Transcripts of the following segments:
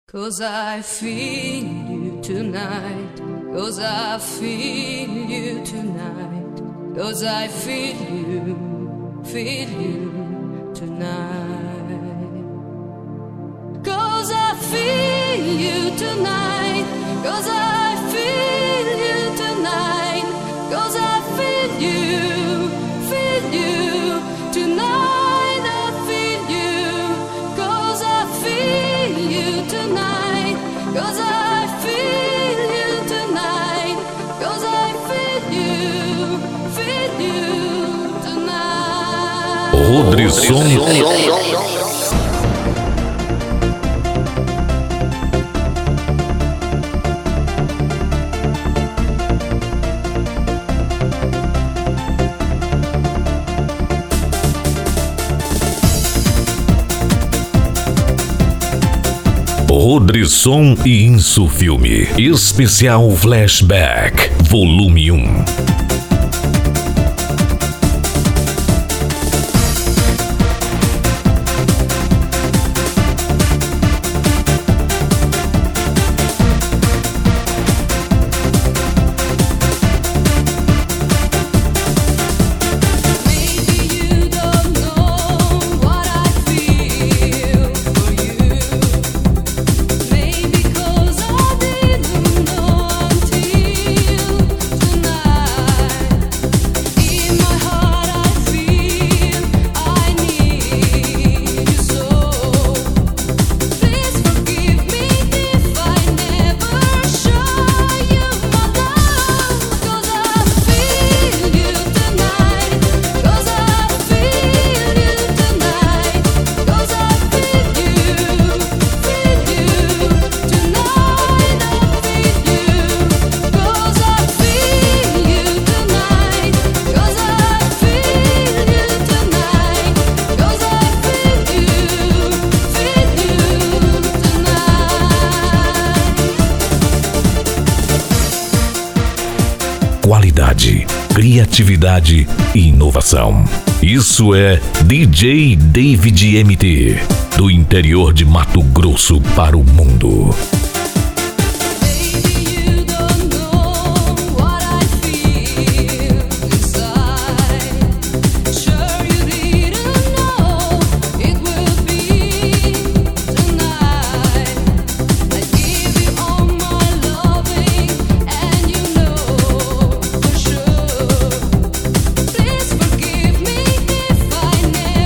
'Cause I feel you tonight. 'Cause I feel you tonight. 'Cause I feel you tonight. 'Cause I feel you tonight. 'Cause I feel you tonight. 'Cause I feel you tonight. I feel you. 'Cause I feel you tonight. 'Cause I feel you tonight. 'Cause I feel you tonight. Rodrigo. Rodrisson e Insu Filme Especial Flashback Volume 1. Qualidade, criatividade e inovação. Isso é DJ David MT, do interior de Mato Grosso para o mundo.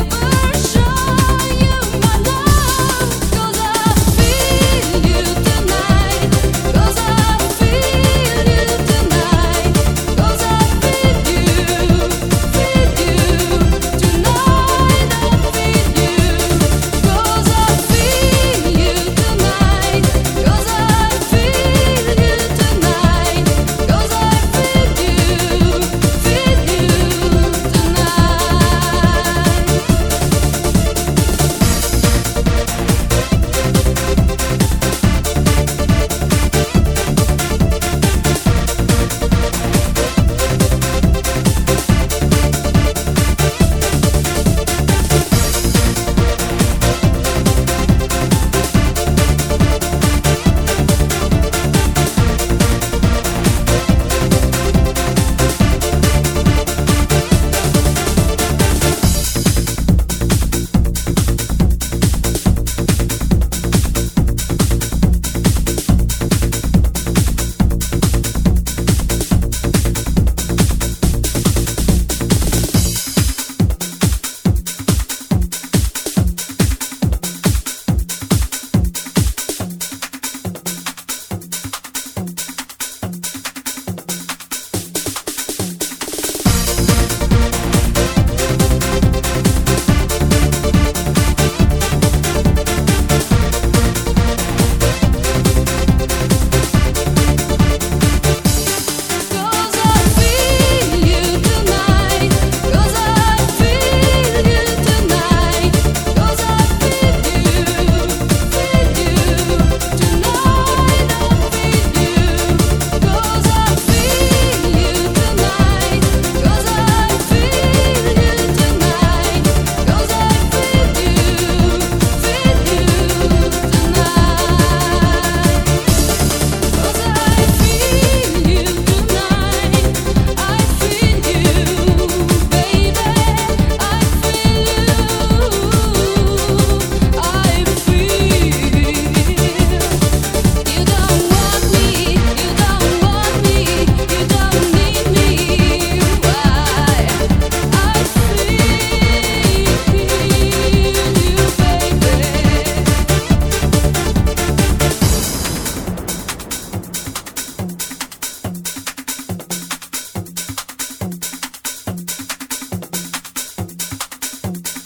Tonight.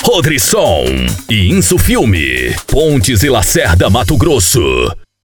Rodrisson e Insufilme, Pontes e Lacerda, Mato Grosso.